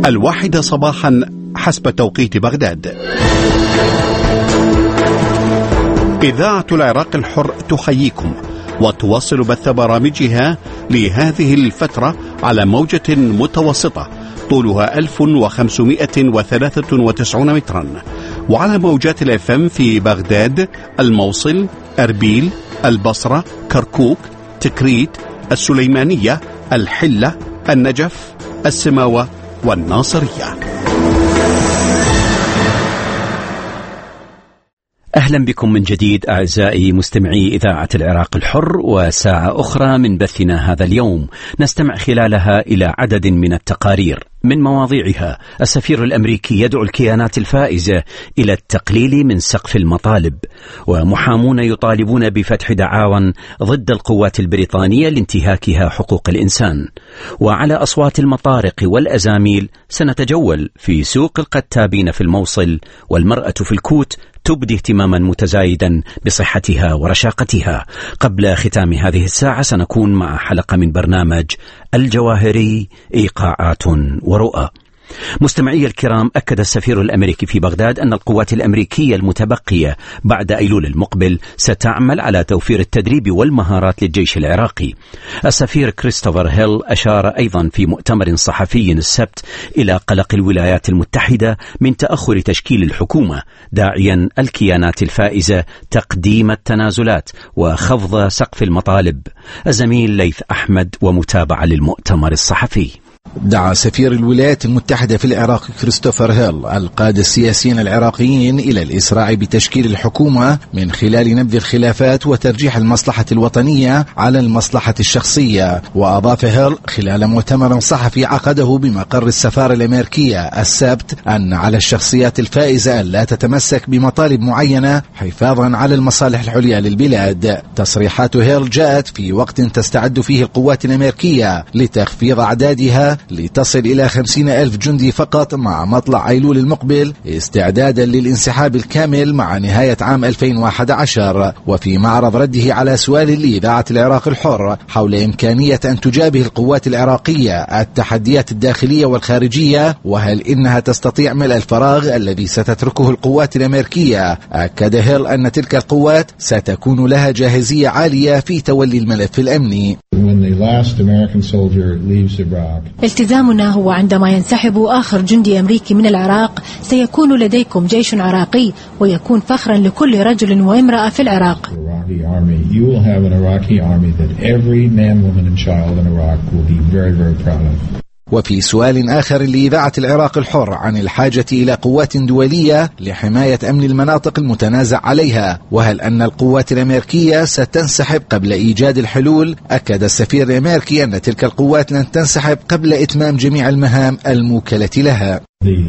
1 صباحا حسب توقيت بغداد. إذاعة العراق الحر تحييكم وتواصل بث برامجها لهذه الفترة على موجة متوسطة طولها 1593 مترا، وعلى موجات الFM في بغداد، الموصل، أربيل، البصرة، كركوك، تكريت، السليمانية، الحلة، النجف، السماوة والناصرية. أهلا بكم من جديد أعزائي مستمعي إذاعة العراق الحر، وساعة أخرى من بثنا هذا اليوم نستمع خلالها إلى عدد من التقارير. من مواضيعها: السفير الأمريكي يدعو الكيانات الفائزة إلى التقليل من سقف المطالب، ومحامون يطالبون بفتح دعاوى ضد القوات البريطانية لانتهاكها حقوق الإنسان. وعلى أصوات المطارق والأزاميل سنتجول في سوق القتابين في الموصل، والمرأة في الكوت تبدي اهتماما متزايدا بصحتها ورشاقتها. قبل ختام هذه الساعة سنكون مع حلقة من برنامج الجواهري، إيقاعات ورؤى. مستمعي الكرام، أكد السفير الأمريكي في بغداد أن القوات الأمريكية المتبقية بعد أيلول المقبل ستعمل على توفير التدريب والمهارات للجيش العراقي. السفير كريستوفر هيل أشار أيضا في مؤتمر صحفي السبت إلى قلق الولايات المتحدة من تأخر تشكيل الحكومة، داعيا الكيانات الفائزة تقديم التنازلات وخفض سقف المطالب. الزميل ليث أحمد ومتابعة للمؤتمر الصحفي. دعا سفير الولايات المتحدة في العراق كريستوفر هيل القادة السياسيين العراقيين إلى الإسراع بتشكيل الحكومة من خلال نبذ الخلافات وترجيح المصلحة الوطنية على المصلحة الشخصية. وأضاف هيل خلال مؤتمر صحفي عقده بمقر السفارة الأمريكية السبت أن على الشخصيات الفائزة أن لا تتمسك بمطالب معينة حفاظا على المصالح العليا للبلاد. تصريحات هيل جاءت في وقت تستعد فيه القوات الأمريكية لتخفيض أعدادها لتصل إلى 50,000 جندي فقط مع مطلع أيلول المقبل، استعدادا للانسحاب الكامل مع نهاية عام 2011. وفي معرض رده على سؤال لإذاعة العراق الحر حول إمكانية أن تجابه القوات العراقية التحديات الداخلية والخارجية، وهل إنها تستطيع ملء الفراغ الذي ستتركه القوات الأمريكية، أكد هيل أن تلك القوات ستكون لها جاهزية عالية في تولي الملف الأمني. التزامنا هو عندما ينسحب آخر جندي أمريكي من العراق سيكون لديكم جيش عراقي، ويكون فخرا لكل رجل وامرأة في العراق. وفي سؤال آخر لإذاعة العراق الحر عن الحاجة إلى قوات دولية لحماية أمن المناطق المتنازع عليها، وهل أن القوات الأمريكية ستنسحب قبل إيجاد الحلول، أكد السفير الأمريكي أن تلك القوات لن تنسحب قبل إتمام جميع المهام الموكلة لها.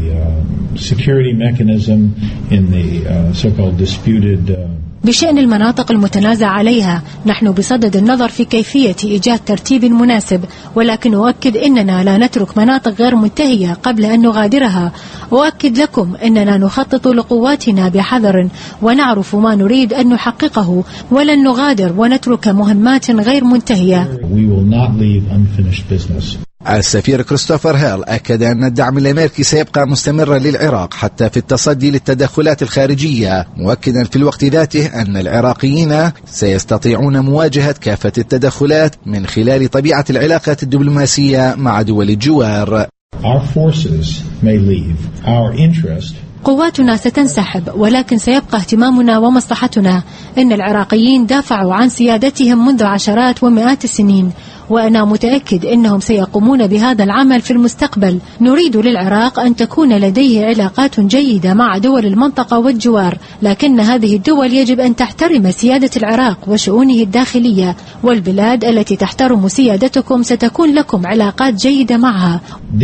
بشأن المناطق المتنازع عليها، نحن بصدد النظر في كيفية إيجاد ترتيب مناسب، ولكن أؤكد أننا لا نترك مناطق غير منتهية قبل أن نغادرها. أؤكد لكم أننا نخطط لقواتنا بحذر ونعرف ما نريد أن نحققه، ولن نغادر ونترك مهمات غير منتهية. السفير كريستوفر هيل أكد أن الدعم الأمريكي سيبقى مستمرا للعراق حتى في التصدي للتدخلات الخارجية، مؤكدا في الوقت ذاته أن العراقيين سيستطيعون مواجهة كافة التدخلات من خلال طبيعة العلاقات الدبلوماسية مع دول الجوار. قواتنا ستنسحب، ولكن سيبقى اهتمامنا ومصلحتنا. إن العراقيين دافعوا عن سيادتهم منذ عشرات ومئات السنين، وأنا متأكد أنهم سيقومون بهذا العمل في المستقبل. نريد للعراق أن تكون لديه علاقات جيدة مع دول المنطقة والجوار، لكن هذه الدول يجب أن تحترم سيادة العراق وشؤونه الداخلية، والبلاد التي تحترم سيادتكم ستكون لكم علاقات جيدة معها.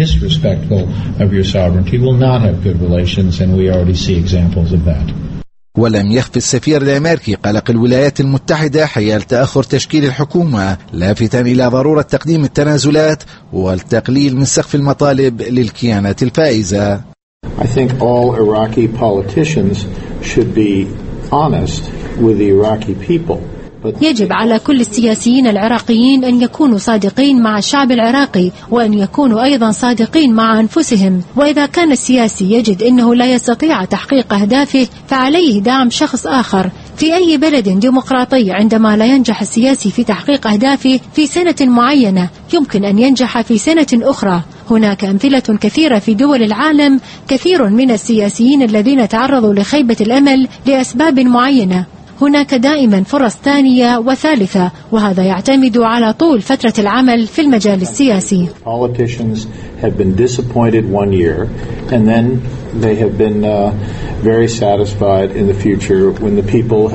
ولم يخفي السفير الأمريكي قلق الولايات المتحدة حيال تأخر تشكيل الحكومة، لافتا إلى ضرورة تقديم التنازلات والتقليل من سقف المطالب للكيانات الفائزة. I think all Iraqi politicians should be honest with the Iraqi people يجب على كل السياسيين العراقيين أن يكونوا صادقين مع الشعب العراقي، وأن يكونوا أيضا صادقين مع أنفسهم. وإذا كان السياسي يجد أنه لا يستطيع تحقيق أهدافه فعليه دعم شخص آخر. في أي بلد ديمقراطي عندما لا ينجح السياسي في تحقيق أهدافه في سنة معينة يمكن أن ينجح في سنة أخرى. هناك أمثلة كثيرة في دول العالم، كثير من السياسيين الذين تعرضوا لخيبة الأمل لأسباب معينة. هناك دائما فرص ثانية وثالثة، وهذا يعتمد على طول فترة العمل في المجال السياسي. Politicians have been disappointed one year and then they have been very satisfied in the future when the people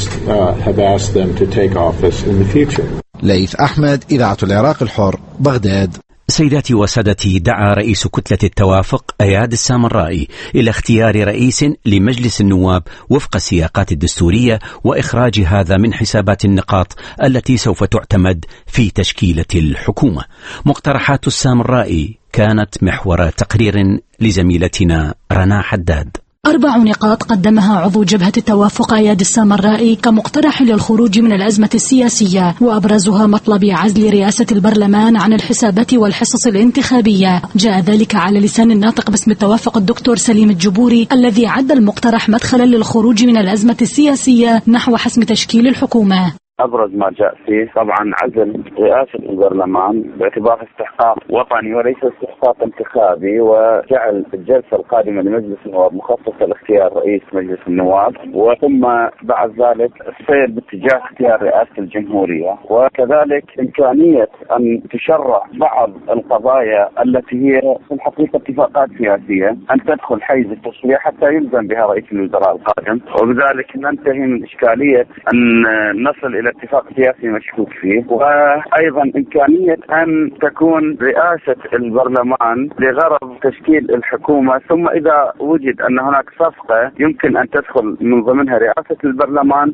have asked them to take office in the future. ليث أحمد، إذاعة العراق الحر، بغداد. سيداتي وسادتي، دعا رئيس كتلة التوافق أياد السامرائي إلى اختيار رئيس لمجلس النواب وفق السياقات الدستورية وإخراج هذا من حسابات النقاط التي سوف تعتمد في تشكيلة الحكومة. مقترحات السامرائي كانت محور تقرير لزميلتنا رنا حداد. 4 نقاط قدمها عضو جبهة التوافق أياد السامرائي كمقترح للخروج من الأزمة السياسية، وأبرزها مطلب عزل رئاسة البرلمان عن الحسابات والحصص الانتخابية. جاء ذلك على لسان الناطق باسم التوافق الدكتور سليم الجبوري، الذي عد المقترح مدخلا للخروج من الأزمة السياسية نحو حسم تشكيل الحكومة. أبرز ما جاء فيه طبعا عزل رئاسة البرلمان باعتبار استحقاق وطني وليس استحقاق انتخابي، وجعل الجلسة القادمة لمجلس النواب مخصصة لاختيار رئيس مجلس النواب، وثم بعد ذلك السير باتجاه اختيار رئاسة الجمهورية، وكذلك إمكانية أن تشرع بعض القضايا التي هي في الحقيقة اتفاقات سياسية أن تدخل حيز التشريع حتى يلزم بها رئيس الوزراء القادم، وبذلك ننتهي من إشكالية أن نصل إلى اتفاق سياسي مشكوك فيه، وأيضا إمكانية أن تكون رئاسة البرلمان لغرض تشكيل الحكومة، ثم إذا وجد أن هناك صفقة يمكن أن تدخل من ضمنها رئاسة البرلمان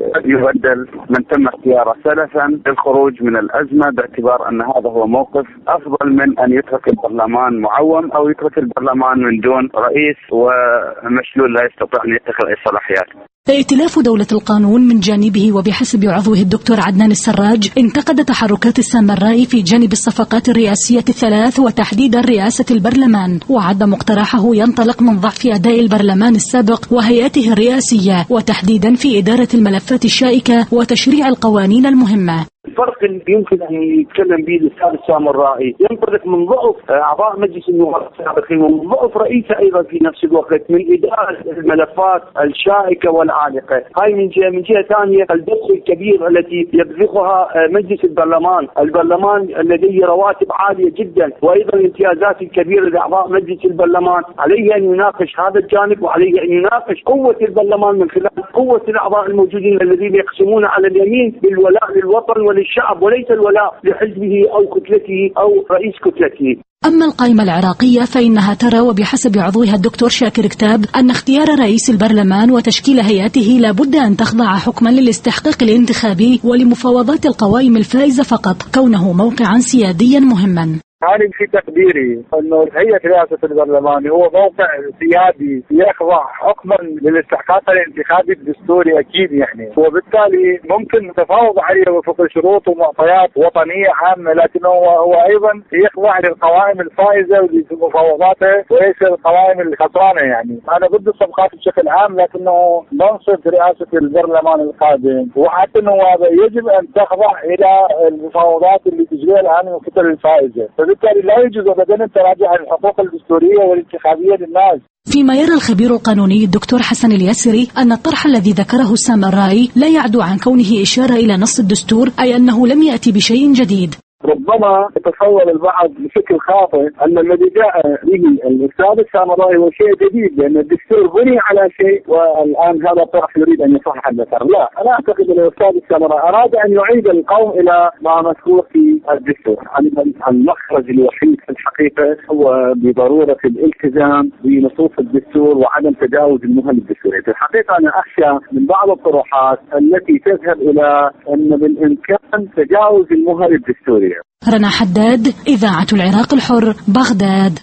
يبدل من تم اختياره سلفا للخروج من الأزمة، باعتبار أن هذا هو موقف أفضل من أن يترك البرلمان معوم أو يترك البرلمان من دون رئيس ومشلول لا يستطيع أن يتخذ أي صلاحيات. ائتلاف دولة القانون من جانبه وبحسب عضوه الدكتور عدنان السراج انتقد تحركات السامرائي في جانب الصفقات الرئاسية الثلاث وتحديدا رئاسة البرلمان، وعد مقترحه ينطلق من ضعف أداء البرلمان السابق وهيئته الرئاسية، وتحديدا في إدارة الملفات الشائكة وتشريع القوانين المهمة. الفرق اللي يمكن أن يتكلم به الأستاذ السامرائي ينطلق من ضعف أعضاء مجلس النواب السابقين ومن ضعف رئيسه أيضا في نفس الوقت من إدارة الملفات الشائكة والعالقة. هاي من جهة ثانية الدخل الكبير التي يبذخها مجلس البرلمان لديه رواتب عالية جدا، وأيضا الامتيازات الكبيرة لأعضاء مجلس البرلمان. عليه أن يناقش هذا الجانب، وعليه أن يناقش قوة البرلمان من خلال قوة الأعضاء الموجودين الذين يقسمون على اليمين بالولاء للوطن وللشعب وليس الولاء لحزبه أو كتلته أو رئيس كتلته. أما القائمة العراقية فإنها ترى وبحسب عضوها الدكتور شاكر كتاب أن اختيار رئيس البرلمان وتشكيل هيئته لابد أن تخضع حكما للاستحقاق الانتخابي ولمفاوضات القوائم الفائزة فقط، كونه موقعا سياديا مهما. أنا في تقديري أنه هيئة رئاسة البرلمان هو موقع سيادي يخضع حكما للاستحقاق الانتخابي الدستوري أكيد يعني، وبالتالي ممكن تفاوض عليه وفق شروط ومعطيات وطنية عامة، لكنه هو أيضا يخضع للقوائم الفائزة ولمفاوضاته وليس القوائم الخسرانة يعني. أنا ضد الصفقات بشكل عام، لكنه منصب رئاسة البرلمان القادم وحتى النواب يجب أن تخضع إلى المفاوضات اللي تجريها الآن من الكتل الفائزة، بالتالي لا يجوز أبدا تراجع الحقوق الدستورية والانتخابية للناس. فيما يرى الخبير القانوني الدكتور حسن الياسري أن الطرح الذي ذكره السامرائي لا يعدو عن كونه إشارة إلى نص الدستور، أي أنه لم يأتي بشيء جديد. ربما يتصور البعض بشكل خاطئ أن الذي جاء به الأستاذ السامرائي هو شيء جديد، لأن الدستور بني على شيء والآن هذا الطرح يريد أن يصحح المسار. لا، أنا أعتقد أن الأستاذ السامرائي أراد أن يعيد القوم إلى ما مذكور في الدستور. المخرج الوحيد في الحقيقة هو بضرورة الالتزام بنصوص الدستور وعدم تجاوز المهل الدستوري. في الحقيقة أنا أخشى من بعض الطروحات التي تذهب إلى أن بالإمكان تجاوز المهل الدستوري. رنا حداد، إذاعة العراق الحر، بغداد.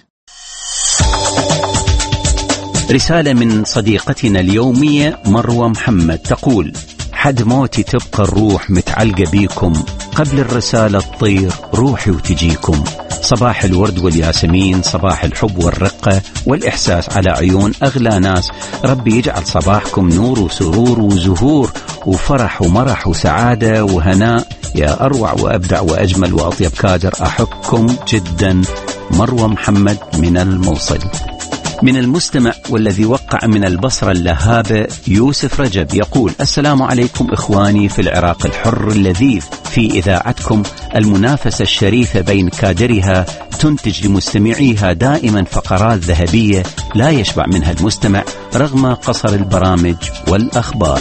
رسالة من صديقتنا اليومية مروة محمد تقول: حد موتي تبقى الروح متعلقة بيكم، قبل الرسالة تطير روحي وتجيكم. صباح الورد والياسمين، صباح الحب والرقة والإحساس على عيون أغلى ناس. ربي يجعل صباحكم نور وسرور وزهور وفرح ومرح وسعادة وهناء. يا أروع وأبدع وأجمل وأطيب كادر، أحبكم جدا. مروة محمد من الموصل. من المستمع والذي وقع من البصرة اللهابة يوسف رجب يقول: السلام عليكم إخواني في العراق الحر اللذيذ، في إذاعتكم المنافسة الشريفة بين كادرها تنتج لمستمعيها دائما فقرات ذهبية لا يشبع منها المستمع رغم قصر البرامج والأخبار.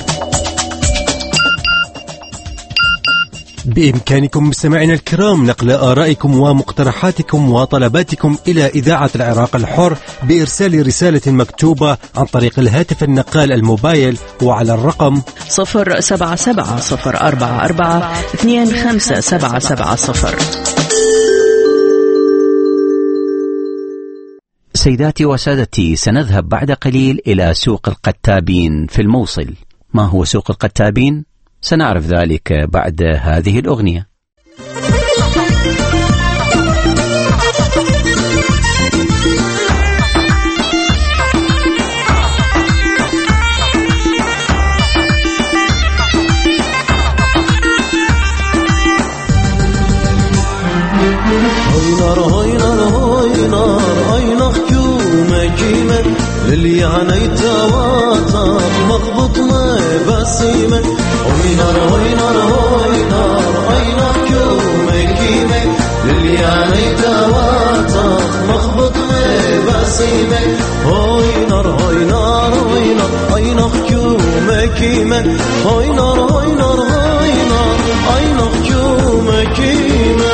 بإمكانكم مستمعينا الكرام نقل آرائكم ومقترحاتكم وطلباتكم إلى إذاعة العراق الحر بإرسال رسالة مكتوبة عن طريق الهاتف النقال الموبايل وعلى الرقم 077-044-25770. سيداتي وسادتي، سنذهب بعد قليل إلى سوق القتابين في الموصل. ما هو سوق القتابين؟ سنعرف ذلك بعد هذه الأغنية. للي عنيتا واطاق مضبوط ما بسيمة وينار وينار وينار وينار كومكيمة للي عنيتا واطاق مضبوط ما بسيمة وينار وينار وينار وينار كومكيمة وينار وينار وينار وينار كومكيمة.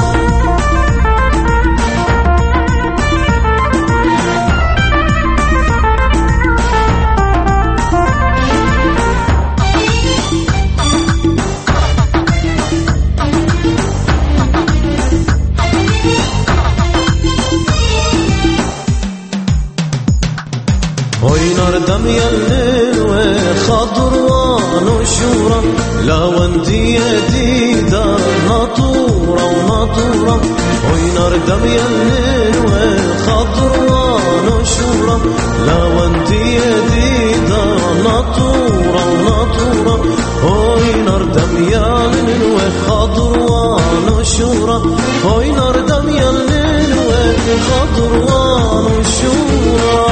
دم يلل وخضر ونشورة لا وندي يديدا نطورة ونطورة وينار دم يلل وخضر ونشورة لا وندي يديدا نطورة ونطورة وينار دم يلل وخضر ونشورة وينار دم يلل وخضر ونشورة.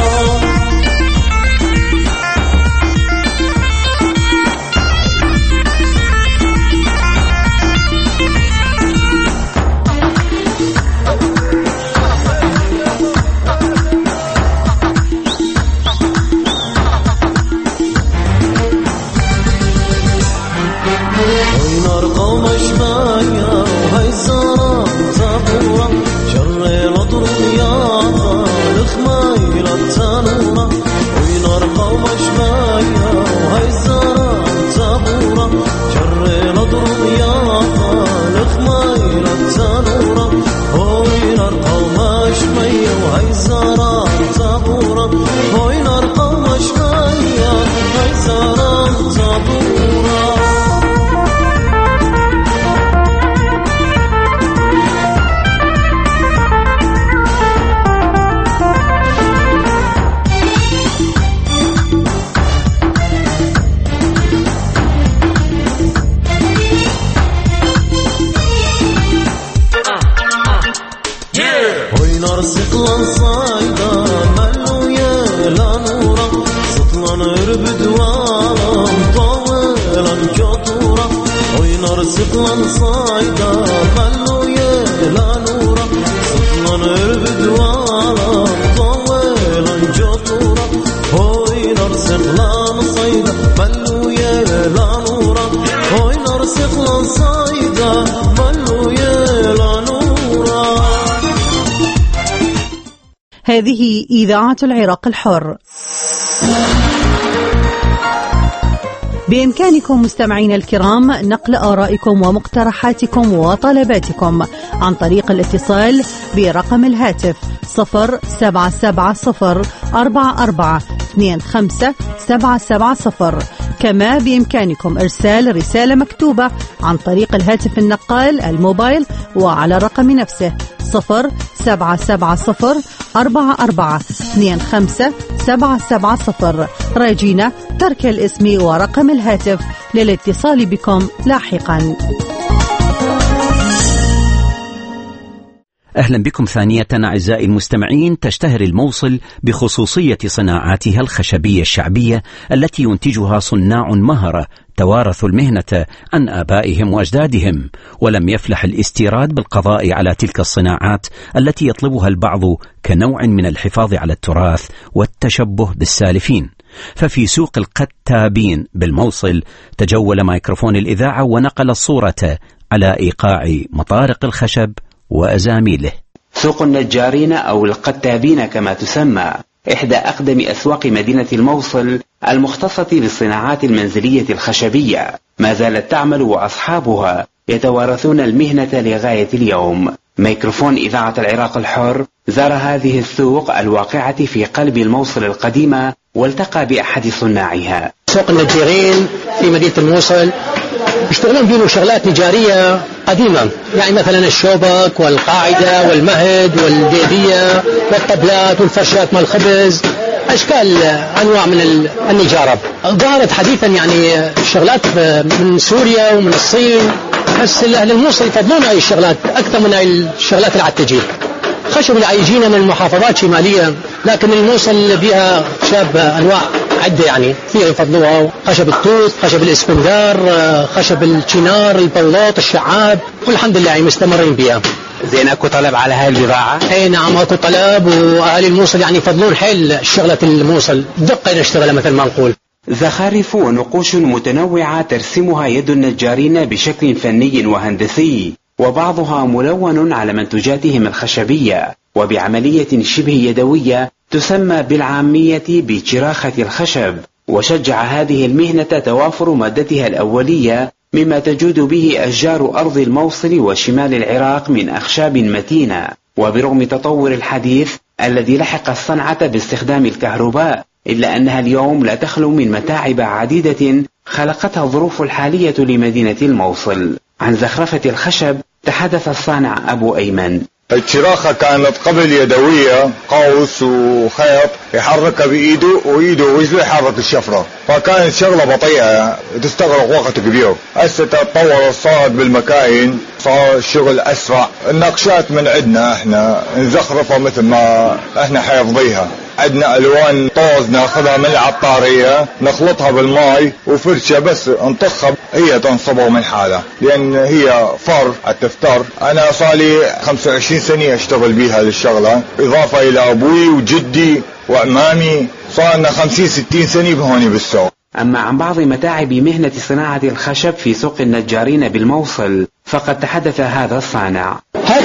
هذه إذاعة العراق الحر. بإمكانكم مستمعين الكرام نقل آرائكم ومقترحاتكم وطلباتكم عن طريق الاتصال برقم الهاتف 077-044-25770 كما بإمكانكم إرسال رسالة مكتوبة عن طريق الهاتف النقال الموبايل وعلى الرقم نفسه 077044257770. راجينا ترك الاسم ورقم الهاتف للاتصال بكم لاحقا. أهلا بكم ثانية أعزائي المستمعين. تشتهر الموصل بخصوصية صناعاتها الخشبية الشعبية التي ينتجها صناع مهرة توارثوا المهنة عن آبائهم وأجدادهم، ولم يفلح الاستيراد بالقضاء على تلك الصناعات التي يطلبها البعض كنوع من الحفاظ على التراث والتشبه بالسالفين. ففي سوق القتابين بالموصل تجول ميكروفون الإذاعة ونقل الصورة على إيقاع مطارق الخشب وأزاميله. سوق النجارين أو القتابين كما تسمى، إحدى أقدم أسواق مدينة الموصل المختصة بالصناعات المنزلية الخشبية، ما زالت تعمل وأصحابها يتوارثون المهنة لغاية اليوم. ميكروفون إذاعة العراق الحر زار هذه السوق الواقعة في قلب الموصل القديمة والتقى بأحد صناعها. سوق النجارين في مدينة الموصل يشتغلون بينه شغلات نجارية قديمة، يعني مثلا الشوبك والقاعدة والمهد والديبية والطبلات والفرشات مال الخبز، أشكال أنواع من النجارة. ظهرت حديثا يعني شغلات من سوريا ومن الصين، بس أهل الموصل يفضلون هاي الشغلات أكثر من هاي الشغلات اللي عالتجي. خشب اللي عايجينا من المحافظات الشمالية، لكن الموصل بها شاب أنواع عدة يعني فيها يفضلوها، خشب التوت، خشب الاسفنجار، خشب الشنار، البلاط، الشعاب، والحمد لله مستمرين بها. زين اكو طلب على هاي البضاعة؟ اي نعم اكو طلب، واهالي الموصل يعني يفضلون حيل شغلة الموصل، دقة نشتغلها مثل ما نقول. زخارف ونقوش متنوعة ترسمها يد النجارين بشكل فني وهندسي، وبعضها ملون على منتوجاتهم الخشبية، وبعملية شبه يدوية تسمى بالعامية بشراخة الخشب. وشجع هذه المهنة توافر مادتها الأولية مما تجود به أشجار أرض الموصل وشمال العراق من أخشاب متينة. وبرغم تطور الحديث الذي لحق الصنعة باستخدام الكهرباء، إلا أنها اليوم لا تخلو من متاعب عديدة خلقتها الظروف الحالية لمدينة الموصل. عن زخرفة الخشب تحدث الصانع أبو أيمن. الشراخة كانت قبل يدوية، قوس وخيط يحركها بإيده وإيده ورجله يحرك الشفرة، فكانت شغلة بطيئة تستغرق وقت كبير. هسه تطورت صارت بالمكاين، صار الشغل أسرع. النقشات من عندنا احنا نزخرفها مثل ما احنا حافظيها. عندنا ألوان طوز ناخذها من العطارية نخلطها بالماء وفرشة بس نطخها هي تنصبها من حالها، لأن هي فر التفتر. أنا صالي 25 سنة أشتغل بيها للشغلة، إضافة إلى أبوي وجدي وأمامي، صارنا 50-60 سنة بهوني بالسوق. أما عن بعض متاعب مهنة صناعة الخشب في سوق النجارين بالموصل فقد تحدث هذا الصانع.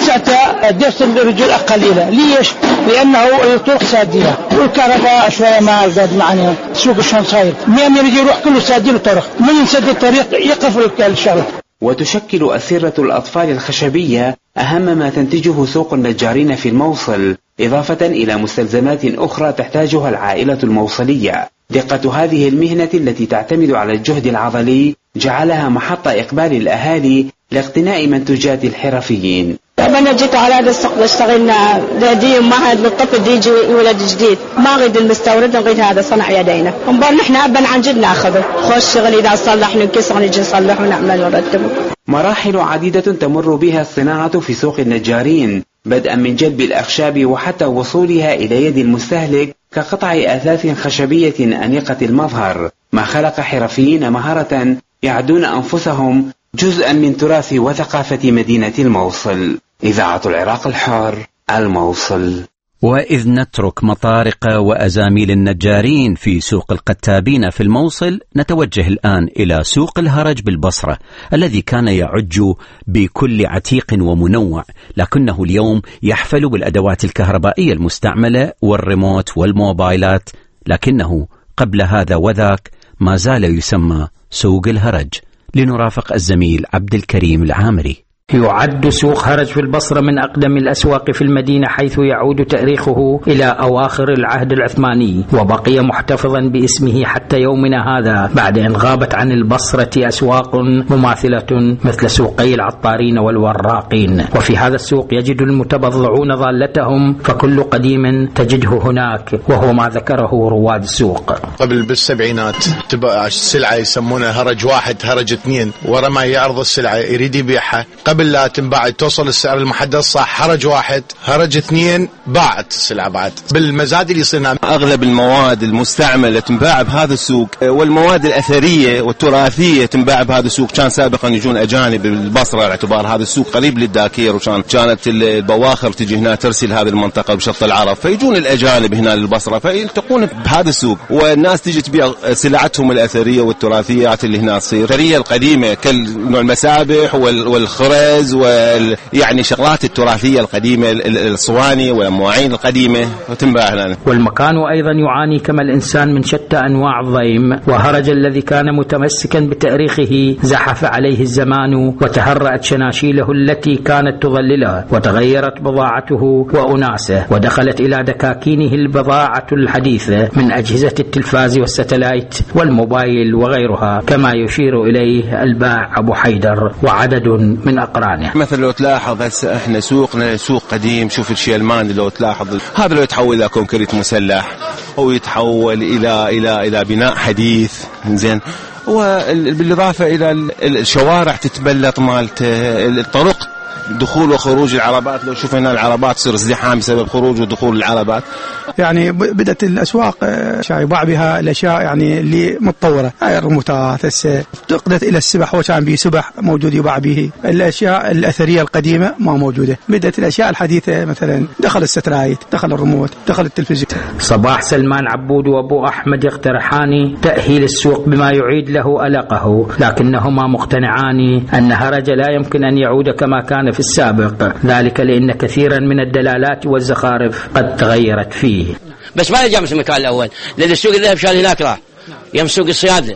هسه درس الرجل قليلة. ليش؟ لأنه الطرق سادية والكهرباء شوية ما زاد معنا. سوق شلون صاير 100 يجي يروح كله سادين الطرق، من يسد الطريق يقف الشغل. وتشكل أسرة الأطفال الخشبية أهم ما تنتجه سوق النجارين في الموصل، إضافة إلى مستلزمات أخرى تحتاجها العائلة الموصلية. دقة هذه المهنة التي تعتمد على الجهد العضلي جعلها محط إقبال الأهالي لاقتناء منتوجات الحرفيين. أنا جيت على هذا السوق اشتغلنا دي معهد للطفل يجي ولد جديد، ما أريد المستورد، نريد هذا صنع يدينا. نبغى نحن أبا عن جد ناخذه، خوش شغل إذا صلح ننكسر نجي نصلح ونعمل ونرتبه. مراحل عديدة تمر بها الصناعة في سوق النجارين، بدءا من جلب الأخشاب وحتى وصولها إلى يد المستهلك كقطع أثاث خشبية أنيقة المظهر، ما خلق حرفيين مهارة يعدون أنفسهم جزءا من تراث وثقافة مدينة الموصل. إذاعة العراق الحر، الموصل. وإذ نترك مطارق وأزاميل النجارين في سوق القتابين في الموصل، نتوجه الآن إلى سوق الهرج بالبصرة الذي كان يعج بكل عتيق ومنوع، لكنه اليوم يحفل بالأدوات الكهربائية المستعملة والريموت والموبايلات، لكنه قبل هذا وذاك ما زال يسمى سوق الهرج. لنرافق الزميل عبد الكريم العامري. يعد سوق هرج في البصرة من أقدم الأسواق في المدينة، حيث يعود تاريخه إلى أواخر العهد العثماني، وبقي محتفظا باسمه حتى يومنا هذا بعد أن غابت عن البصرة أسواق مماثلة مثل سوقي العطارين والوراقين. وفي هذا السوق يجد المتبضعون ضالتهم، فكل قديم تجده هناك، وهو ما ذكره رواد السوق. قبل بالسبعينات تبقى السلعة يسمونها هرج واحد هرج اثنين، ورا ما يعرض السلعة يريد يبيعها قبل لا تنباع توصل السعر المحدد صح هرج واحد هرج اثنين باعت السلعة بعد. بالمزاد اللي يصير أغلب المواد المستعملة تنباع بهذا السوق، والمواد الأثرية والتراثية تنباع بهذا السوق. كان سابقا يجون أجانب بالبصرة باعتبار هذا السوق قريب للداكير، وكانت البواخر تجي هنا ترسل هذه المنطقة بشط العرب، فيجون الأجانب هنا للبصرة فيلتقون بهذا السوق، والناس تجي تبيع سلعتهم الأثرية والتراثيات اللي هنا تصير. الأثرية القديمة كالمسابح والخرز يعني شغلات التراثية القديمة، الصواني والمواعين القديمة تنباع هنا. والمكان أيضا يعاني كما الإنسان من شتى أنواع الضيم، وهرج الذي كان متمسكا بتاريخه زحف عليه الزمان وتهرأت شناشيله التي كانت تظلله، وتغيرت بضاعته وأناسه، ودخلت إلى دكاكينه البضاعة الحديثة من أجهزة التلفاز والستلايت والموبايل وغيرها، كما يشير إليه الباع أبو حيدر وعدد من أقرانه. مثلا لو تلاحظ هسه احنا سوقنا سوق قديم، شوف الشيلمان لو تلاحظ هذا لو يتحول إلى كونكريت مسلح أو يتحول إلى بناء حديث زين، وبالإضافة إلى الشوارع تتبلط مالته، الطرق دخول وخروج العربات، لو شوف هنا العربات تصير ازدحام بسبب خروج ودخول العربات. يعني بدأت الأسواق يباع بها الأشياء يعني اللي متطورة، هاي الرموتات افتقدت إلى السبح، وكان به سبح موجود يباع به. الأشياء الأثرية القديمة ما موجودة، بدأت الأشياء الحديثة مثلا دخل السترايت، دخل الريموت، دخل التلفزيون. صباح سلمان عبود وأبو أحمد يقترحان تأهيل السوق بما يعيد له ألقه، لكنهما مقتنعان أن هرج لا يمكن أن يعود كما كان في السابق، ذلك لأن كثيرا من الدلالات والزخارف قد تغيرت فيه. بس ما يرجع مثل المكان الأول، لأن السوق الذهب شال هناك راح يم سوق الصيادلة.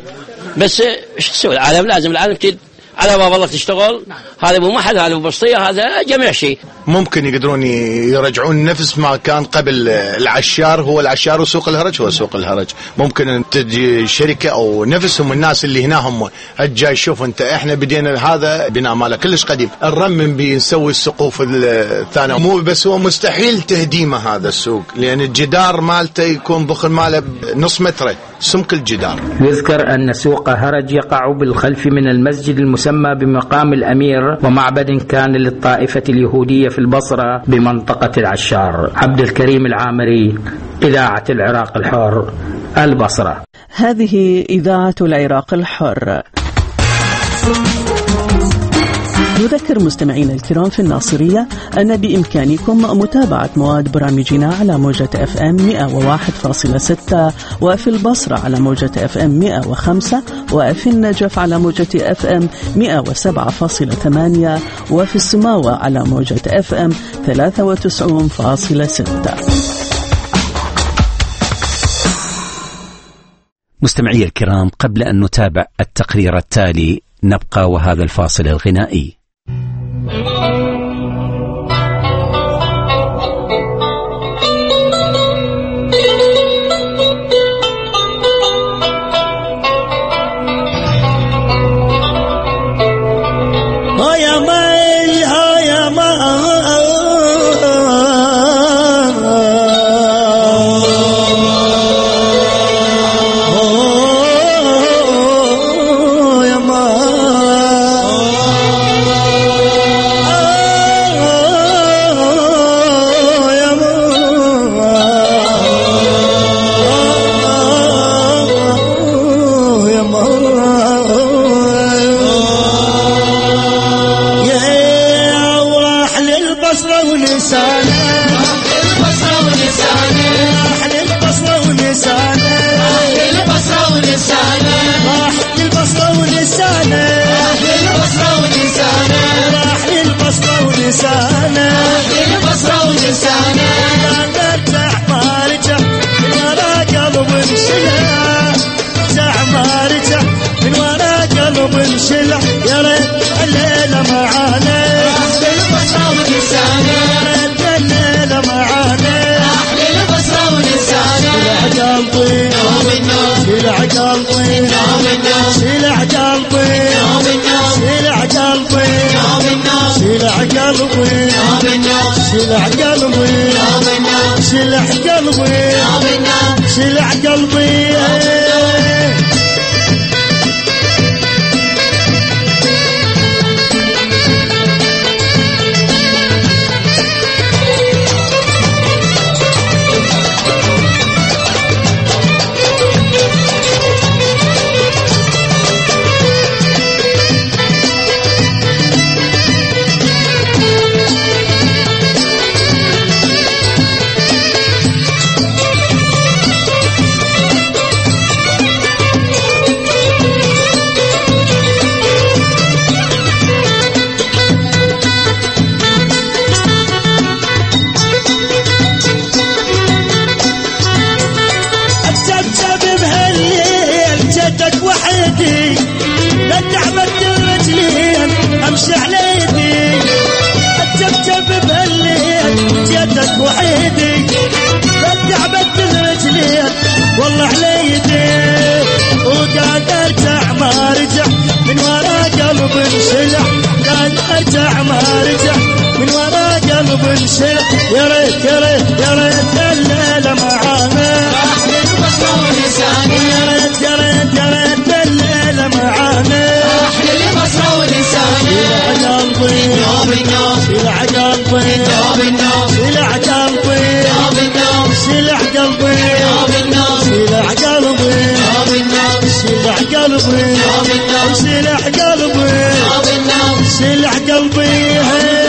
بس ايش تسوي؟ العالم لازم على ما والله تشتغل، هذا ابو محل، هذا ابو بسطية، هذا جميع شيء. ممكن يقدرون يرجعون نفس ما كان قبل. العشار هو العشار وسوق الهرج هو سوق الهرج. ممكن تجي شركة أو نفسهم الناس اللي هنا هم هجاي شوف أنت إحنا بدينا هذا بناء ماله كلش قديم، الرمم بنسوي السقوف الثانية، مو بس هو مستحيل تهديمه هذا السوق، لأن الجدار مالته يكون ضخم ماله نص متر سمك الجدار. يذكر أن سوق هرج يقع بالخلف من المسجد المسمى بمقام الأمير، ومعبد كان للطائفة اليهودية في البصرة بمنطقة العشار. عبد الكريم العامري، إذاعة العراق الحر، البصرة. هذه إذاعة العراق الحر. نذكر مستمعينا الكرام في الناصرية أن بإمكانكم متابعة مواد برامجنا على موجة FM 101.6، وفي البصرة على موجة FM 105، وفي النجف على موجة FM 107.8، وفي السماوة على موجة FM 93.6. مستمعي الكرام، قبل أن نتابع التقرير التالي نبقى وهذا الفاصل الغنائي. يا ريت الليلة معانا شلع قلبي شلع قلبي شلع قلبي امشي على يدي اتجبجب بهالليل جيتك وحيدي بدع بدل رجليك والله على يدي وقاعد ارجع ما رجع من ورا قلب انشلع قاعد ارجع ما رجع من ورا قلب انشلع يا ريت يا ريت يا ريت الليله معانا راح للبصره ولساني يا ريت يا ريت يا ريت الليله معانا للبصرة ولساني شلع قلبي نوب النوب شلع قلبي نوب النوب شلع قلبي نوب النوب شلع قلبي نوب النوب شلع قلبي نوب النوب شلع قلبي نوب النوب شلع قلبي نوب النوب شلع قلبي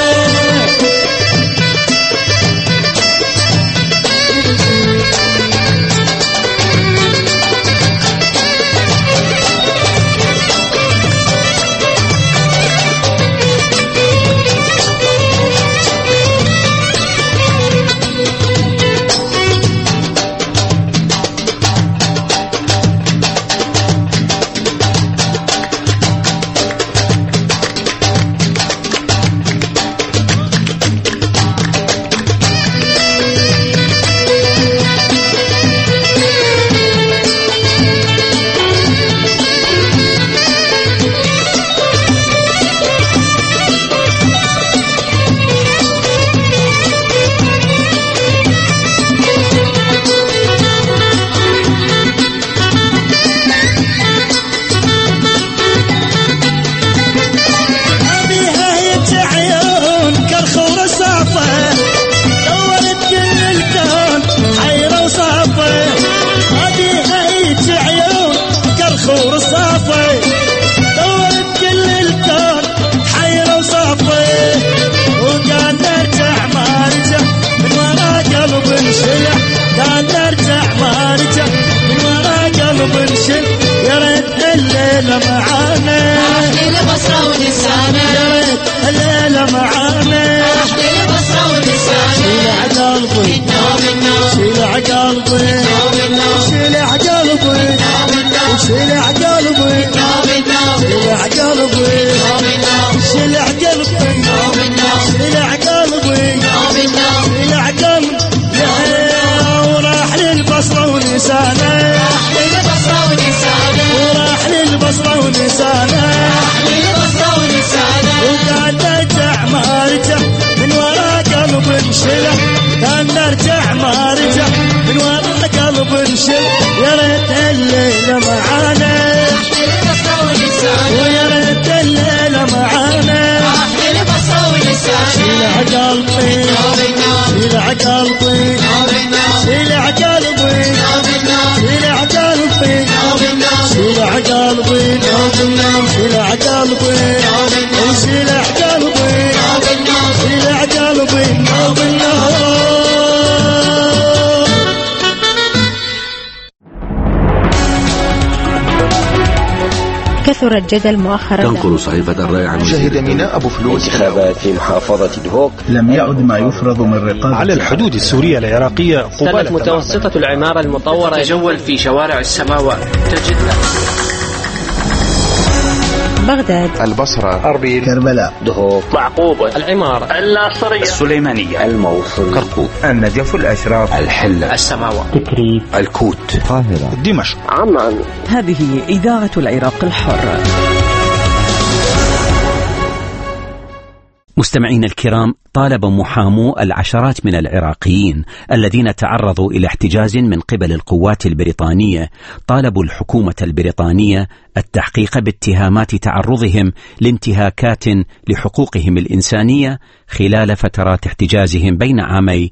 الليلة معانا أحلى البصرة ولسانة يا ريت الليلة معانا أحلى البصرة ولسانة شلع قلبي نوب النوب شلع قلبي نوب النوب شلع قلبي نوب النوب شلع قلبي نوب النوب شلع قلبي نوب النوب شلع قلبي نوب النوب شلع قلبي نوب النوب شلع قلبي وراح للبصرة ولسانة أحلى البصرة ولسانة وراح للبصرة ولسانة أحلى البصرة ولسانة وقاعد ارجع ما رجع من ورا قلب انشلع كان ارجع ما رجع من ورا قلب انشلع يا ريت الليلة معانا أحلى البصرة ولسانة ويا ريت الليلة معانا أحلى البصرة ولسانة شلع قلبي شلع قلبي شلع قلبي شلع قلبي شلع قلبي شلع قلبي وشلع قلبي شلع قلبي نوب النوب. كثر الجدل مؤخرا. تنقل صحيفة الرأي عن شهد ميناء أبو فلوس انتخابات في محافظة دهوك. لم يعد ما يفرض من رقابة على الحدود السورية العراقية. كانت متوسطة العمارة المطورة. تجول في شوارع السماوات تجد بغداد، البصرة، أربيل، كربلاء، دهوك، معقوبة، العمارة، الناصرية، السليمانية، الموصل، كركوك، النجف، الأشراف، الحلة، السماوات، تكريت، الكوت، القاهرة، دمشق، عمان. هذه إذاعة العراق الحر. مستمعين الكرام، طالب محامو العشرات من العراقيين الذين تعرضوا إلى احتجاز من قبل القوات البريطانية طالبوا الحكومة البريطانية التحقيق باتهامات تعرضهم لانتهاكات لحقوقهم الإنسانية خلال فترات احتجازهم بين عامي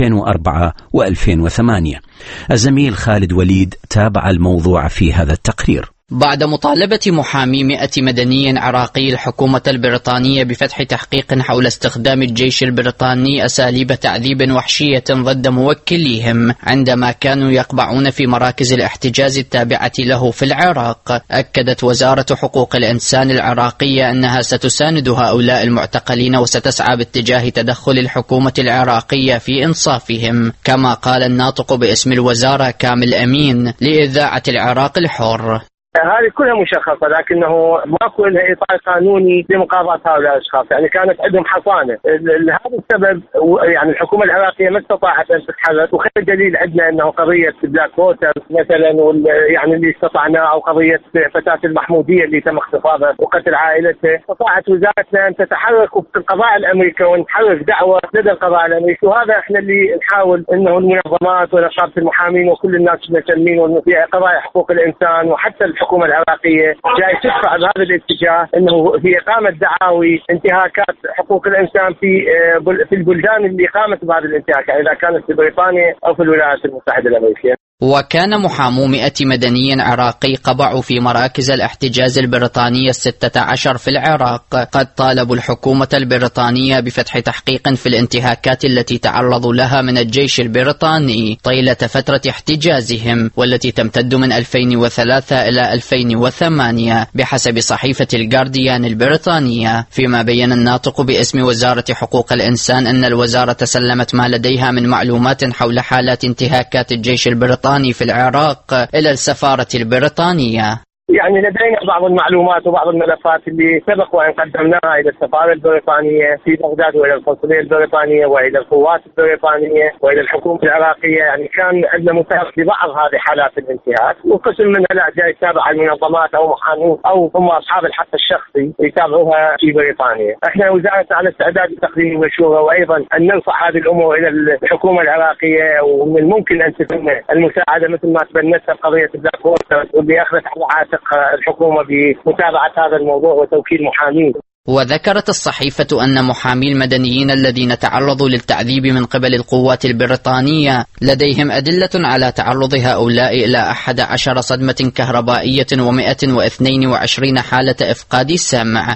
2004 و2008. الزميل خالد وليد تابع الموضوع في هذا التقرير. بعد مطالبة محامي 100 مدني عراقي الحكومة البريطانية بفتح تحقيق حول استخدام الجيش البريطاني أساليب تعذيب وحشية ضد موكليهم عندما كانوا يقبعون في مراكز الاحتجاز التابعة له في العراق، أكدت وزارة حقوق الإنسان العراقية أنها ستساند هؤلاء المعتقلين وستسعى باتجاه تدخل الحكومة العراقية في إنصافهم، كما قال الناطق باسم الوزارة كامل أمين لإذاعة العراق الحر. هذه كلها مشخصة، لكنه ماكو لها إطار قانوني لمقاضاة هؤلاء الأشخاص، يعني كانت عندهم حصانة. لهذا السبب يعني الحكومة العراقية ما استطاعت أن تتحرك، وخير دليل عندنا أنه قضية بلاك ووتر مثلا يعني اللي استطعناه، أو قضية فتاة المحمودية اللي تم اختطافها وقتل عائلتها، استطاعت وزارتنا أن تتحرك في القضاء الأمريكي ونحرك دعوة لدى القضاء الأمريكي، وهذا احنا اللي نحاول أنه المنظمات ونقابة المحامين وكل الناس المسلمين في قضايا حقوق الإنسان وحتى الحكومة العراقية جاي تدفع بهذا الاتجاه، انه في اقامة دعاوي انتهاكات حقوق الانسان في البلدان اللي قامت بهذه الانتهاكات، اذا كانت في بريطانيا او في الولايات المتحدة الامريكية. وكان محامو 100 مدني عراقي قبعوا في مراكز الاحتجاز البريطانية 16 في العراق قد طالبوا الحكومة البريطانية بفتح تحقيق في الانتهاكات التي تعرضوا لها من الجيش البريطاني طيلة فترة احتجازهم، والتي تمتد من 2003 إلى 2008 بحسب صحيفة الجارديان البريطانية. فيما بين الناطق باسم وزارة حقوق الإنسان أن الوزارة سلمت ما لديها من معلومات حول حالات انتهاكات الجيش البريطاني في العراق إلى السفارة البريطانية. يعني لدينا بعض المعلومات وبعض الملفات اللي سبق وأن قدمناها إلى السفارة البريطانية في بغداد وإلى القنصلية البريطانية وإلى القوات البريطانية وإلى الحكومة العراقية، يعني كان عندنا متابعة لبعض هذه حالات الانتهاك، وقسم منها لا جاي يتابع المنظمات أو محامين أو هم أصحاب الحق الشخصي يتابعوها في بريطانيا. احنا وزارتنا على استعداد لتقديم المشورة، وأيضا أن ننصح هذه الأمور إلى الحكومة العراقية، ومن الممكن أن تتم المساعدة مثل ما تبنتها بقضية بلاك ووتر واللي أخذت على عاتق الحكومة بمتابعة هذا الموضوع وتوكيل محامين. وذكرت الصحيفة أن محامي المدنيين الذين تعرضوا للتعذيب من قبل القوات البريطانية لديهم أدلة على تعرض هؤلاء إلى 11 صدمة كهربائية و122 حالة إفقاد سمع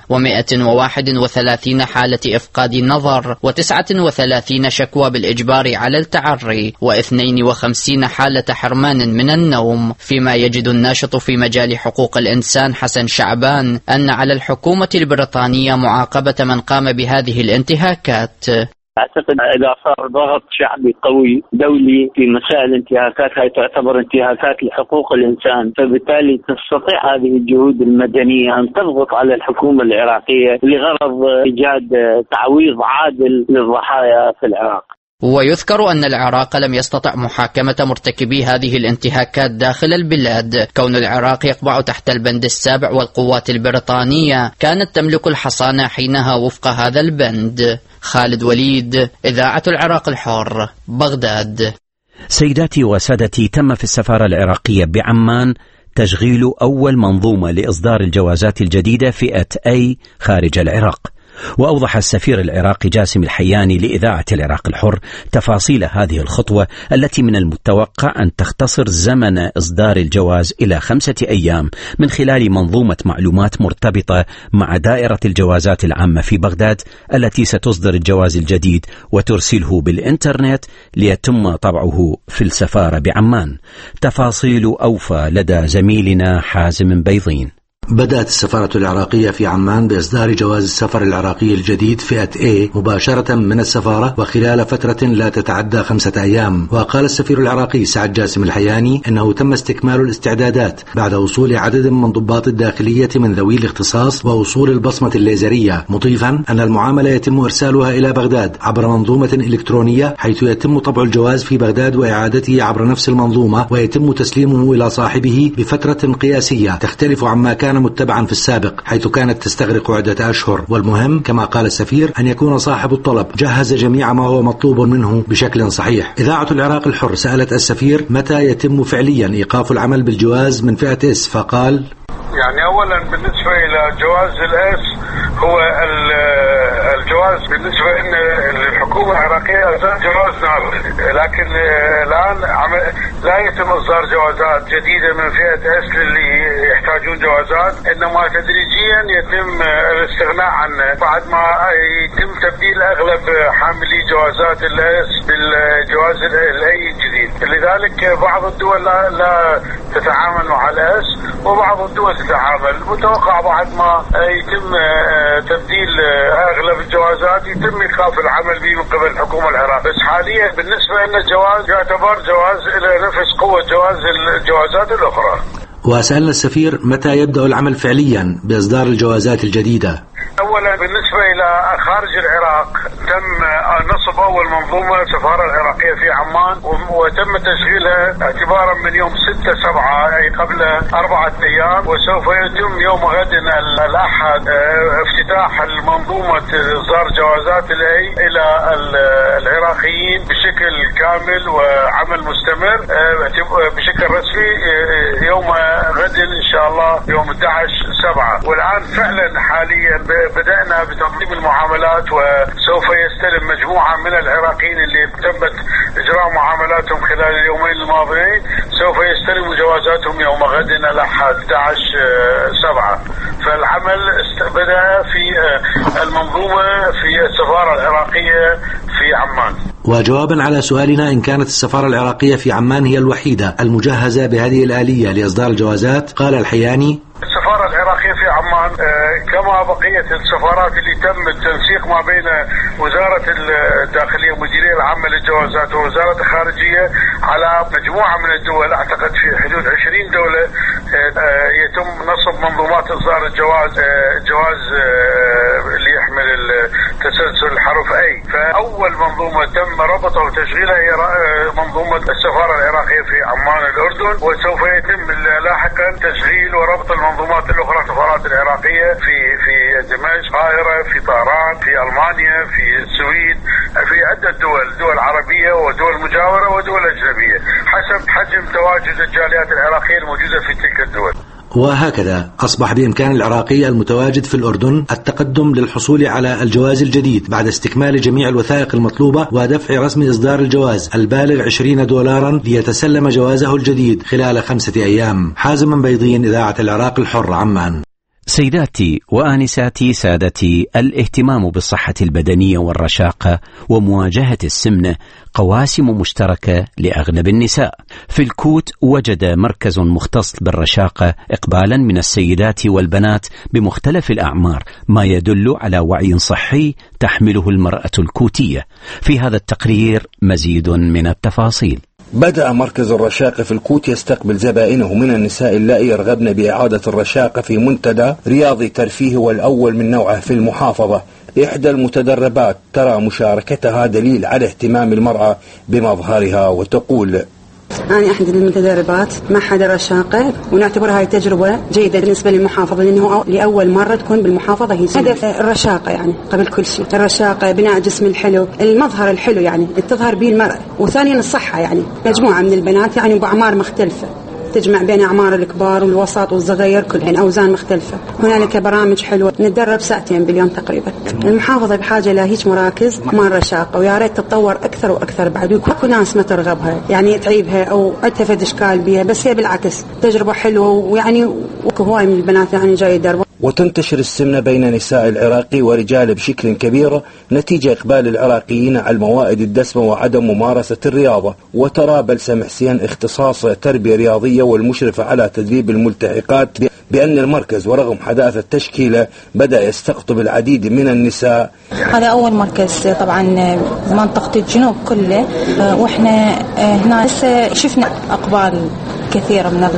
و131 حالة إفقاد نظر و39 شكوى بالإجبار على التعري و52 حالة حرمان من النوم. فيما يجد الناشط في مجال حقوق الإنسان حسن شعبان أن على الحكومة البريطانية معاقبة من قام بهذه الانتهاكات. أعتقد إذا صار ضغط شعبي قوي دولي في مسائل الانتهاكات، هاي تعتبر انتهاكات لحقوق الإنسان، فبالتالي تستطيع هذه الجهود المدنية أن تضغط على الحكومة العراقية لغرض إيجاد تعويض عادل للضحايا في العراق. ويذكر أن العراق لم يستطع محاكمة مرتكبي هذه الانتهاكات داخل البلاد، كون العراق يقبع تحت البند السابع والقوات البريطانية كانت تملك الحصانة حينها وفق هذا البند. خالد وليد، إذاعة العراق الحر، بغداد. سيداتي وسادتي، تم في السفارة العراقية بعمان تشغيل أول منظومة لإصدار الجوازات الجديدة فئة A خارج العراق. وأوضح السفير العراقي جاسم الحياني لإذاعة العراق الحر تفاصيل هذه الخطوة التي من المتوقع أن تختصر زمن إصدار الجواز إلى 5 أيام من خلال منظومة معلومات مرتبطة مع دائرة الجوازات العامة في بغداد التي ستصدر الجواز الجديد وترسله بالإنترنت ليتم طبعه في السفارة بعمان. تفاصيل أوفى لدى زميلنا حازم بيضين. بدأت السفارة العراقية في عمان بإصدار جواز السفر العراقي الجديد فئة A مباشرة من السفارة وخلال فترة لا تتعدى 5 أيام. وقال السفير العراقي سعد جاسم الحياني أنه تم استكمال الاستعدادات بعد وصول عدد من ضباط الداخلية من ذوي الاختصاص ووصول البصمة الليزرية، مضيفا أن المعاملة يتم إرسالها إلى بغداد عبر منظومة إلكترونية، حيث يتم طبع الجواز في بغداد وإعادته عبر نفس المنظومة، ويتم تسليمه إلى صاحبه بفترة قياسية تختلف عما كان كان متبعا في السابق حيث كانت تستغرق عدة أشهر، والمهم كما قال السفير أن يكون صاحب الطلب جهز جميع ما هو مطلوب منه بشكل صحيح. إذاعة العراق الحر سألت السفير متى يتم فعليا إيقاف العمل بالجواز من فئة اس، فقال: يعني أولا بالنسبة إلى جواز الإس هو الجواز بالنسبة إن الحكومة العراقية أصدرت جواز نار، لكن الآن لا يتم إصدار جوازات جديدة من فئة إس للي يحتاجون جوازات، إنما تدريجيا يتم الاستغناء عنه بعد ما يتم تبديل أغلب حاملي جوازات الإس بالجواز الأي الجديد. لذلك بعض الدول لا تتعامل مع الإس وبعض الدول تتعامل. متوقع بعد ما يتم تبديل أغلب الجوازات يتم إيقاف العمل به من قبل الحكومة العراقية. بس حاليا بالنسبة أن الجواز يعتبر جواز إلى نفس قوة جواز الجوازات الأخرى. وسألنا السفير متى يبدأ العمل فعليا بإصدار الجوازات الجديدة. أولا بالنسبة إلى خارج العراق تم نصب أول منظومة السفارة العراقية في عمان وتم تشغيلها اعتبارا من يوم 6/7 أي قبل 4 أيام، وسوف يتم يوم غد الأحد افتتاح المنظومة إصدار جوازات إلى العراقيين بشكل كامل وعمل مستمر بشكل رسمي يوم غد إن شاء الله يوم 11/7. والآن فعلا حاليا بدأنا بتنظيم المعاملات وسوف يستلم مجموعة من العراقيين اللي تمت إجراء معاملاتهم خلال اليومين الماضيين سوف يستلموا جوازاتهم يوم غد الأحد 11/7. فالعمل بدأ في المنظومة في السفارة العراقية في عمان. وجوابا على سؤالنا إن كانت السفارة العراقية في عمان هي الوحيدة المجهزة بهذه الآلية لإصدار الجوازات، قال الحياني: السفارة العراقية في عمان كما بقية السفارات اللي تم التنسيق ما بين وزارة الداخلية والمديرية العامة للجوازات ووزارة الخارجية على مجموعة من الدول، أعتقد في حدود 20 دولة يتم نصب منظومات إصدار الجواز اللي يحمل تسلسل الحرف أي. فأول منظومة تم ربطها وتشغيلها هي منظومة السفارة العراقية في عمان الأردن، وسوف يتم لاحقا تشغيل وربط المنظومات الأخرى السفارات العراقية في دمشق، القاهرة، في طهران، في ألمانيا، في السويد، في عدة دول عربية ودول مجاورة ودول أجنبية حسب حجم تواجد الجاليات العراقية الموجودة في تلك الدول. وهكذا أصبح بإمكان العراقي المتواجد في الأردن التقدم للحصول على الجواز الجديد بعد استكمال جميع الوثائق المطلوبة ودفع رسم إصدار الجواز البالغ $20 ليتسلم جوازه الجديد خلال 5 أيام. حازم بيضين، إذاعة العراق الحر، عمان. سيداتي وآنساتي سادتي، الاهتمام بالصحة البدنية والرشاقة ومواجهة السمنة قواسم مشتركة لأغلب النساء. في الكوت وجد مركز مختص بالرشاقة إقبالا من السيدات والبنات بمختلف الأعمار، ما يدل على وعي صحي تحمله المرأة الكوتية. في هذا التقرير مزيد من التفاصيل. بدأ مركز الرشاقة في الكوت يستقبل زبائنه من النساء اللائي يرغبن بإعادة الرشاقة في منتدى رياضي ترفيهي والأول من نوعه في المحافظة. إحدى المتدربات ترى مشاركتها دليل على اهتمام المرأة بمظهرها وتقول: أنا أحد المتدربات معهد الرشاقة، ونعتبرها هاي تجربة جيدة بالنسبة للمحافظة لأنه لأول مرة تكون بالمحافظة هي هدف الرشاقة يعني قبل كل شيء الرشاقة، بناء الجسم الحلو، المظهر الحلو يعني تظهر به المرأة، وثانيا الصحة يعني مجموعة من البنات يعني بأعمار مختلفة تجمع بين أعمار الكبار والوسط والصغير كلهن أوزان مختلفة. هنالك برامج حلوة نتدرب 2 ساعات باليوم تقريبا. المحافظة بحاجة لهيك مراكز مال رشاقة، ويا ريت تتطور أكثر وأكثر بعد، ويكون ناس ما ترغبها يعني تعيبها أو أتفد إشكال بها، بس هي بالعكس تجربة حلوة، ويعني وهواي من البنات يعني جاي يدربوا. وتنتشر السمنة بين نساء العراق ورجال بشكل كبير نتيجة إقبال العراقيين على الموائد الدسمة وعدم ممارسة الرياضة. وترى بلسم حسين اختصاص تربية رياضية والمشرفة على تدريب الملتحقات بأن المركز ورغم حداثة التشكيلة بدأ يستقطب العديد من النساء. هذا أول مركز طبعا منطقة الجنوب كله، وإحنا هنا لسه شفنا أقبال كثير من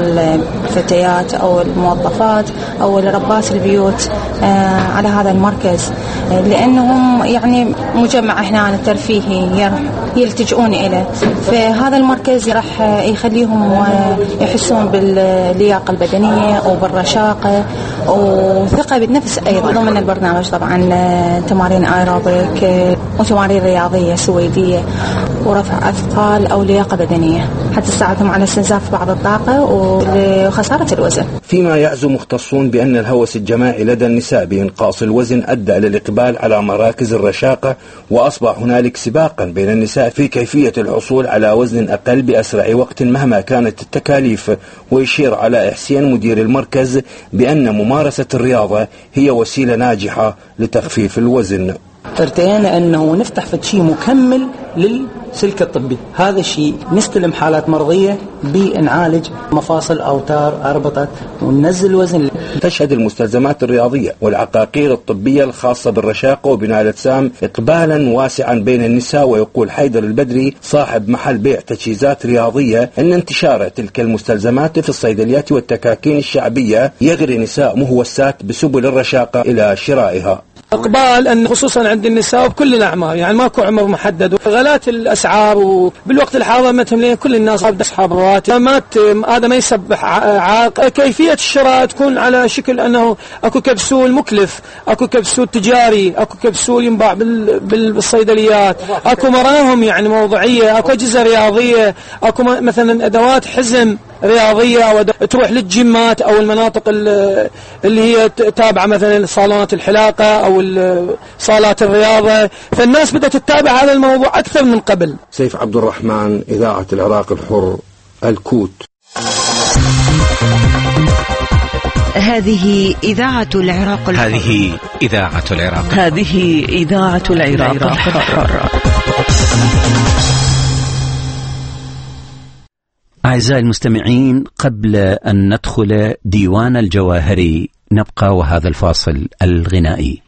الفتيات أو الموظفات أو ربات البيوت على هذا المركز. لأنهم يعني مجمع هنا ترفيهي يلتجؤون إليه. فهذا المركز راح يخليهم يحسون باللياقة البدنية وبالرشاقة وثقة بالنفس. أيضا ضمن البرنامج طبعا تمارين ايروبيك وتمارين رياضية سويدية ورفع أثقال أو لياقة بدنية حتى تساعدهم على استنزاف بعض الطاقة وخسارة الوزن. فيما يعزو مختصون بأن الهوس الجماعي لدى النساء بإنقاص الوزن أدى إلى الإقبال على مراكز الرشاقة، وأصبح هنالك سباقا بين النساء في كيفية الحصول على وزن أقل بأسرع وقت مهما كانت التكاليف. ويشير علاء حسين مدير المركز بأن ممارسة الرياضة هي وسيلة ناجحة لتخفيف الوزن. ارتئينا أنه نفتح شيء مكمل للسلك الطبي. هذا الشيء نستلم حالات مرضية بنعالج مفاصل أوتار أربطت وننزل وزن. تشهد المستلزمات الرياضية والعقاقير الطبية الخاصة بالرشاقة وبناء الأجسام إقبالا واسعا بين النساء. ويقول حيدر البدري صاحب محل بيع تجهيزات رياضية أن انتشار تلك المستلزمات في الصيدليات والتكاكين الشعبية يغري نساء مهوسات بسبل الرشاقة إلى شرائها. إقبال أن خصوصا عند النساء وبكل الأعمار، يعني ماكو عمر محدد. غلات الأسعار وبالوقت الحاضر مثلا كل الناس أصحاب رواتب هذا ما يسبح عائق. كيفية الشراء تكون على شكل أنه أكو كبسول مكلف، أكو كبسول تجاري، أكو كبسول ينباع بالصيدليات، أكو مراهم يعني موضعية، أكو أجهزة رياضية، أكو مثلا أدوات حزم رياضية أو تروح للجيمات أو المناطق اللي هي تابعة مثلا صالونات الحلاقة أو صالات الرياضة. فالناس بدأت تتابع هذا الموضوع أكثر من قبل. سيف عبد الرحمن، إذاعة العراق الحر، الكوت. هذه إذاعة العراق الحر. هذه إذاعة العراق. هذه إذاعة العراق الحر. أعزائي المستمعين، قبل أن ندخل ديوان الجواهري نبقى وهذا الفاصل الغنائي.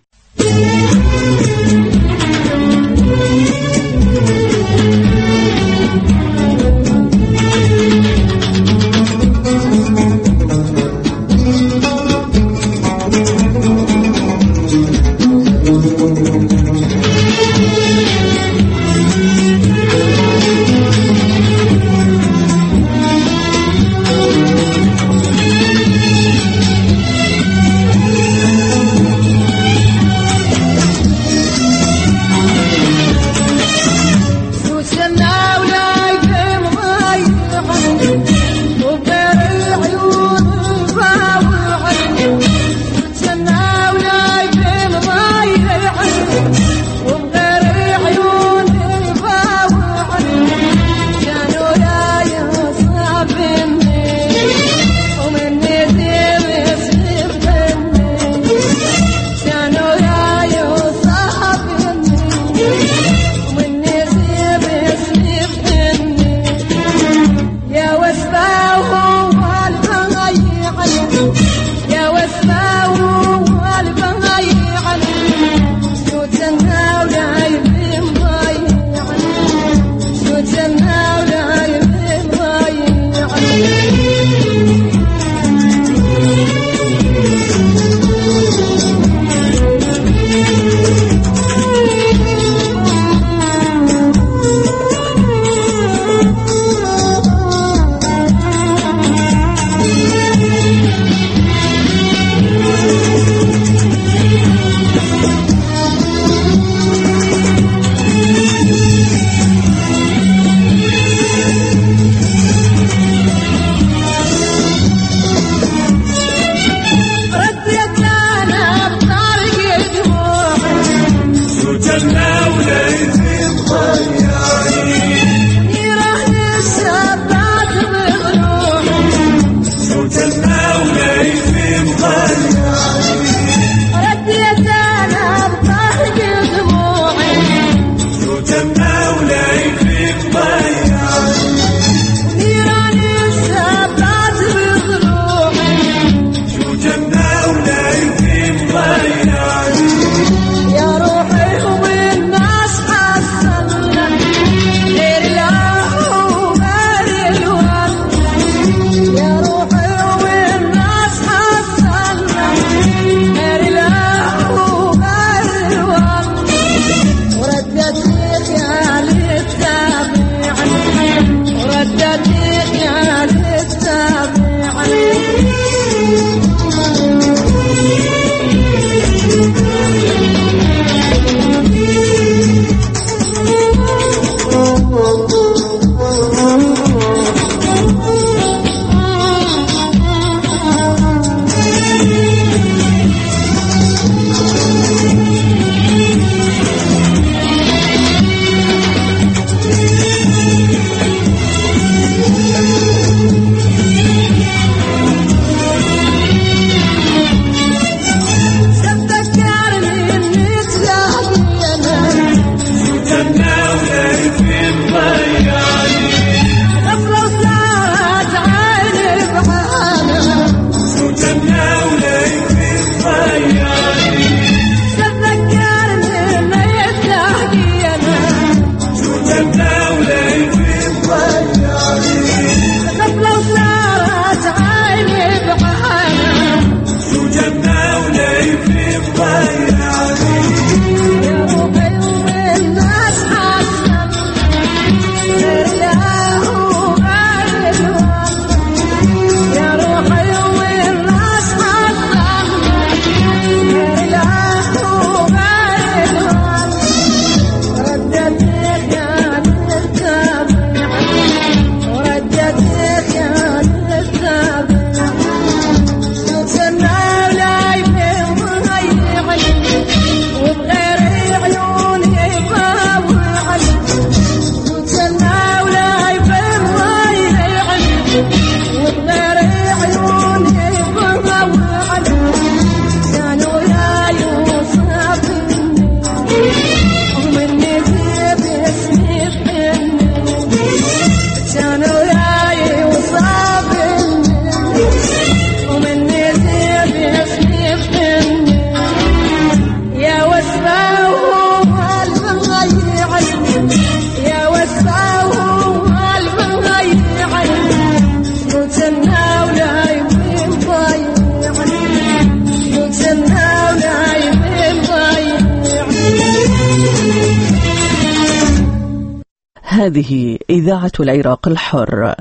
هذه إذاعة العراق الحر.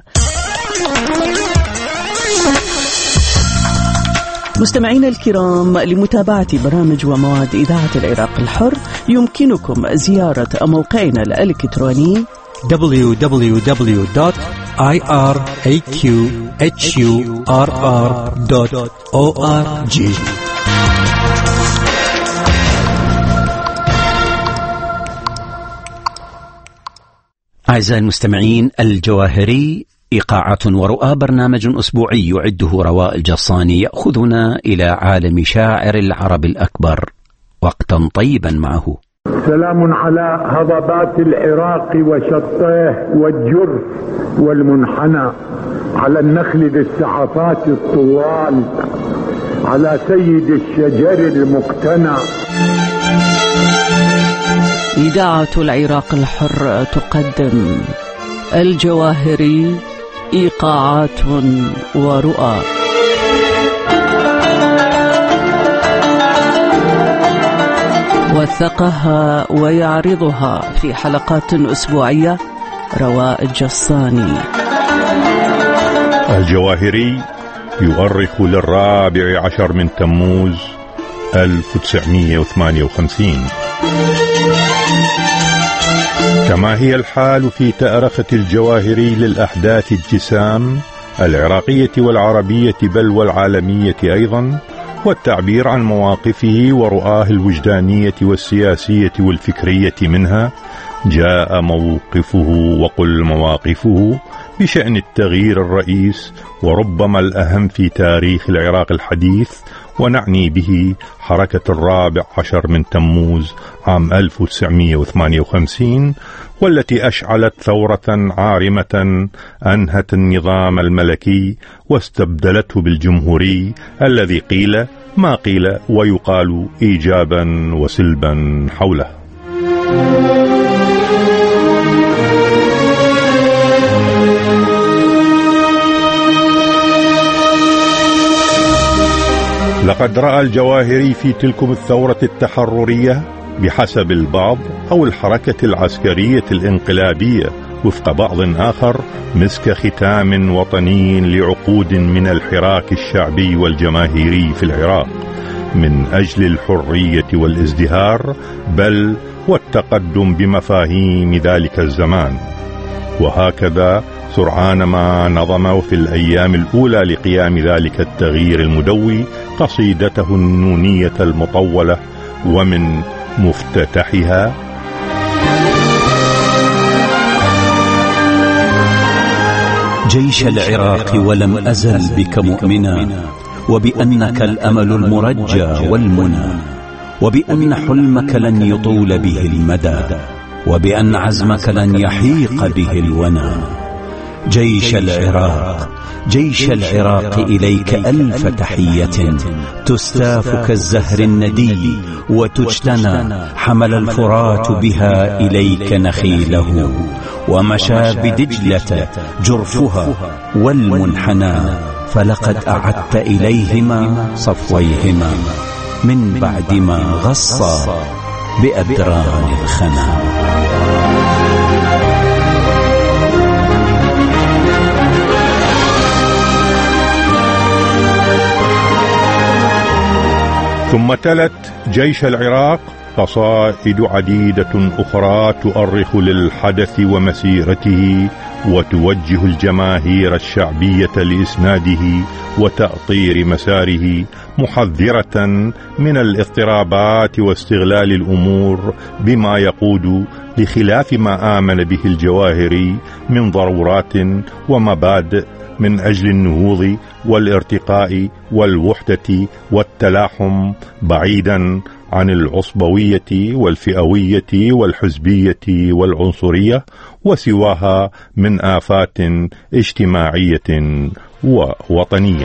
مستمعينا الكرام، لمتابعة برامج ومواد إذاعة العراق الحر يمكنكم زيارة موقعنا الإلكتروني www.iraqhurr.org. أعزائي المستمعين، الجواهري إيقاعات ورؤى، برنامج أسبوعي يعده رواء الجصاني يأخذنا إلى عالم شاعر العرب الأكبر. وقتا طيبا معه. سلام على هضبات العراق وشطيه والجرف والمنحنى، على النخل ذي السحفات الطوال، على سيد الشجر المقتنى. إذاعة العراق الحر تقدم الجواهري إيقاعات ورؤى. وثقها ويعرضها في حلقات أسبوعية رواء الجصاني. الجواهري يؤرخ للرابع عشر من تموز 1958. كما هي الحال في تأرخة الجواهري للأحداث الجسام العراقية والعربية بل والعالمية أيضا، والتعبير عن مواقفه ورؤاه الوجدانية والسياسية والفكرية منها، جاء موقفه وقل مواقفه بشأن التغيير الرئيس وربما الأهم في تاريخ العراق الحديث، ونعني به حركة الرابع عشر من تموز عام 1958، والتي أشعلت ثورة عارمة أنهت النظام الملكي واستبدلته بالجمهوري الذي قيل ما قيل ويقال إيجابا وسلبا حوله. لقد رأى الجواهري في تلكم الثورة التحررية بحسب البعض، أو الحركة العسكرية الانقلابية وفق بعض آخر، مسك ختام وطني لعقود من الحراك الشعبي والجماهيري في العراق من أجل الحرية والازدهار، بل والتقدم بمفاهيم ذلك الزمان. وهكذا سرعان ما نظم في الأيام الأولى لقيام ذلك التغيير المدوي قصيدته النونية المطولة، ومن مفتتحها: جيش العراق ولم أزل بك مؤمنا، وبأنك الأمل المرجى والمنى، وبأن حلمك لن يطول به المدى، وبأن عزمك لن يحيق به الونى. جيش العراق، جيش العراق إليك ألف تحية، تستاف كالزهر الندي وتجتنى، حمل الفرات بها إليك نخيله، ومشى بدجلة جرفها والمنحنى، فلقد أعدت إليهما صفويهما من بعد ما غصا بأدران الخنا. ثم تلت جيش العراق قصائد عديدة أخرى تؤرخ للحدث ومسيرته، وتوجه الجماهير الشعبية لإسناده وتأطير مساره، محذرة من الاضطرابات واستغلال الأمور بما يقود لخلاف ما آمن به الجواهري من ضرورات ومبادئ من أجل النهوض والارتقاء والوحدة والتلاحم، بعيدا عن العصبوية والفئوية والحزبية والعنصرية وسواها من آفات اجتماعية ووطنية.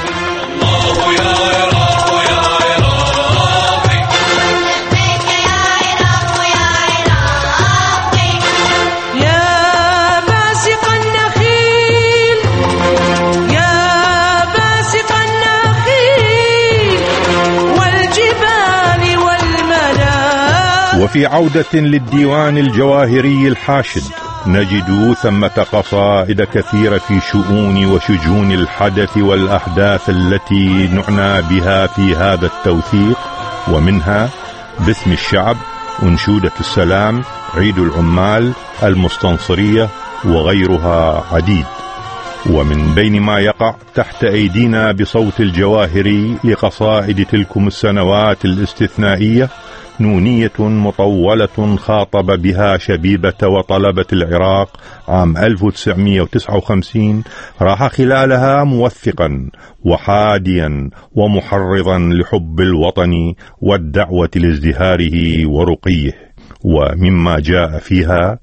وفي عودة للديوان الجواهري الحاشد نجد ثمة قصائد كثيرة في شؤون وشجون الحدث والأحداث التي نعنى بها في هذا التوثيق، ومنها باسم الشعب، أنشودة السلام، عيد العمال، المستنصرية، وغيرها عديد. ومن بين ما يقع تحت أيدينا بصوت الجواهري لقصائد تلكم السنوات الاستثنائية نونية مطولة خاطب بها شبيبة وطلبة العراق عام 1959، راح خلالها موثقا وحاديا ومحرضا لحب الوطن والدعوة لازدهاره ورقيه. ومما جاء فيها: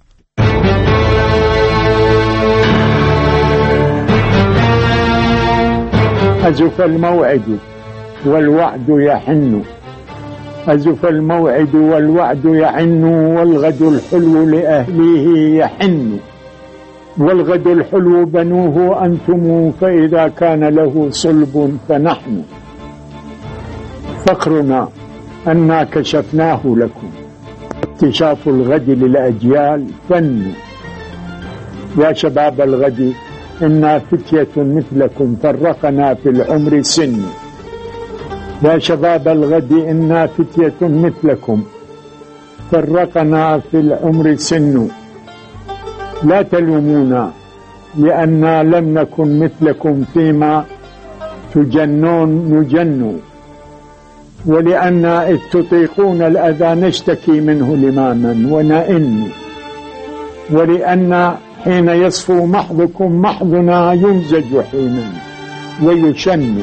أزف الموعد والوعد يحن، أزف الموعد والوعد يعن، والغد الحلو لأهليه يحن، والغد الحلو بنوه أنتم، فإذا كان له صلب فنحن. فقرنا أنا كشفناه لكم، اكتشاف الغد للأجيال فن. يا شباب الغد إنا فتية مثلكم، فرقنا في العمر سن. يا شباب الغد إنا فتية مثلكم، فرقنا في العمر سن. لا تلومونا لأننا لم نكن مثلكم فيما تجنون نجن، ولأن إذ تطيقون الأذى نشتكي منه لماما ونئن، ولأن حين يصفو محضكم محضنا يمزج حينا ويشن.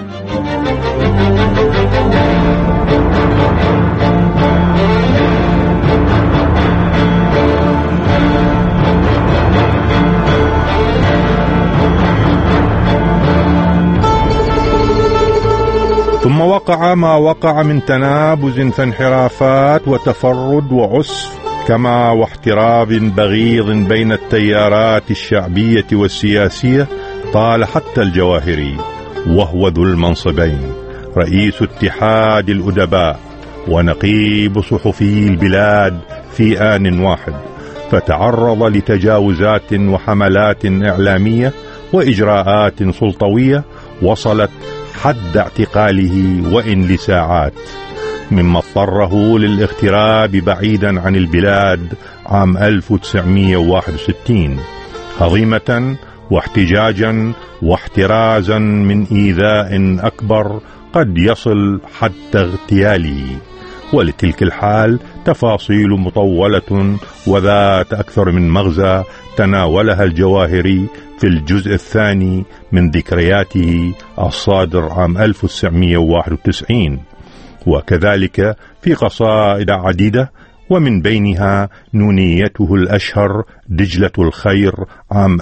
ثم وقع ما وقع من تنابز فانحرافات وتفرد وعسف، كما واحتراب بغيض بين التيارات الشعبية والسياسية، طال حتى الجواهري وهو ذو المنصبين رئيس اتحاد الأدباء ونقيب صحفي البلاد في آن واحد، فتعرض لتجاوزات وحملات إعلامية وإجراءات سلطوية وصلت حد اعتقاله وإن لساعات، مما اضطره للاغتراب بعيدا عن البلاد عام 1961 هضيمة واحتجاجا واحترازا من إيذاء أكبر قد يصل حتى اغتياله. ولتلك الحال تفاصيل مطولة وذات أكثر من مغزى تناولها الجواهري في الجزء الثاني من ذكرياته الصادر عام 1991، وكذلك في قصائد عديدة، ومن بينها نونيته الأشهر دجلة الخير عام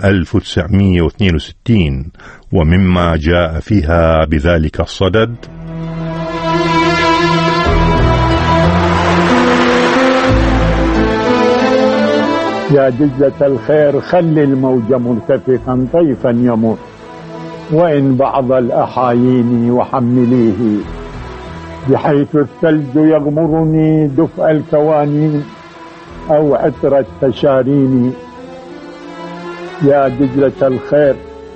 1962، ومما جاء فيها بذلك الصدد: يا دجلة الخير خل الموج مرتفقا طيفا يمر، وإن بعض الأحايين وحمليه، بحيث الثلج يغمرني دفء الكوانين أو عطر التشارين. يا دجلة الخير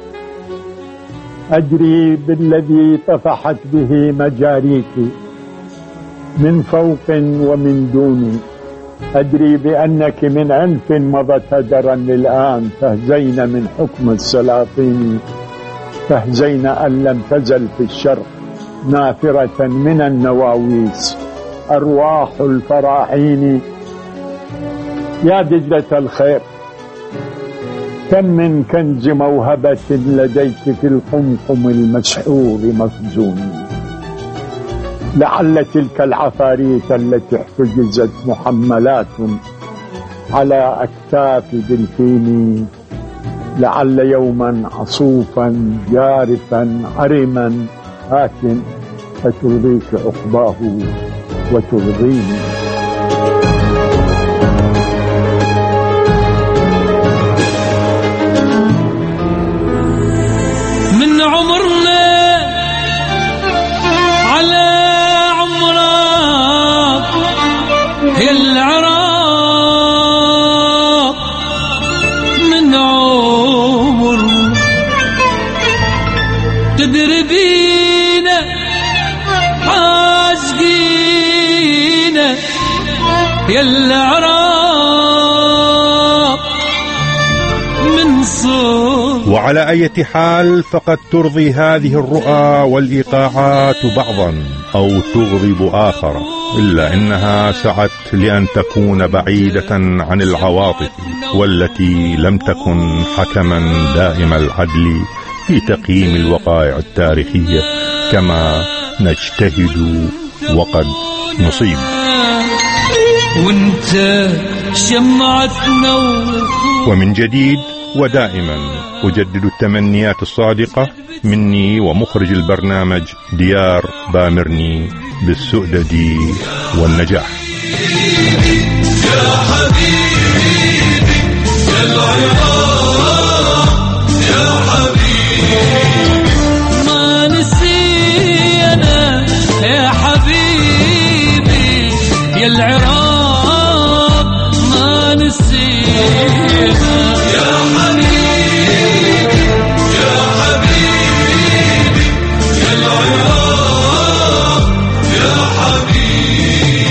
أجري بالذي طفحت به مجاريك من فوق ومن دوني، أدري بأنك من عنف مضت هدرا للآن، تهزين من حكم السلاطين، تهزين أن لم تزل في الشرق نافرة من النواويس أرواح الفراحين. يا دجلة الخير كم من كنز موهبة لديك في القمقم المسحور مخزون، لعل تلك العفاريت التي احتجزت محملات على أكتاف دلفين، لعل يوما عصوفا جارفا عرما آت فترضيك عقباه وترضيني. من عمرنا على عمرك يا العراق، من عمر تدري بينا حاسقينا يا العراق من صوت. وعلى أي حال فقد ترضي هذه الرؤى والإيقاعات بعضا أو تغضب آخر، إلا إنها سعت لأن تكون بعيدة عن العواطف، والتي لم تكن حكما دائم العدل في تقييم الوقائع التاريخية كما نجتهد وقد نصيب. وانت شمعتنا ومن جديد ودائما أجدد التمنيات الصادقة مني ومخرج البرنامج ديار بامرني بالسؤدد والنجاح. يا حبيبي يا العراق يا حبيبي ما نسينا يا حبيبي يا العراق ما نسينا يا حبيبي يا حبيبي يا العراق يا حبيبي.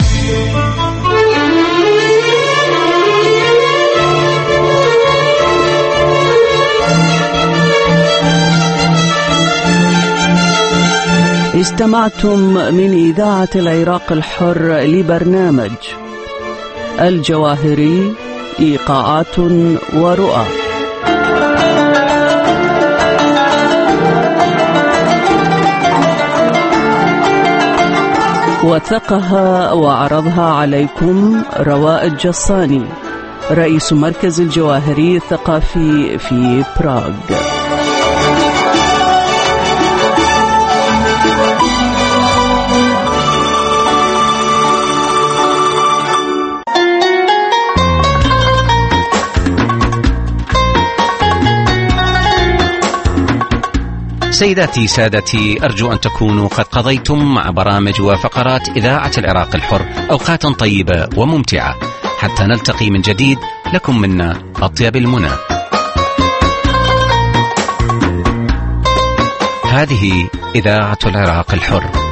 استمعتم من إذاعة العراق الحر لبرنامج الجواهري إيقاعات ورؤى. وثقها وعرضها عليكم رواء الجصاني، رئيس مركز الجواهري الثقافي في براغ. سيداتي سادتي، أرجو أن تكونوا قد قضيتم مع برامج وفقرات إذاعة العراق الحر أوقاتا طيبة وممتعة. حتى نلتقي من جديد، لكم منا أطيب المنى. هذه إذاعة العراق الحر.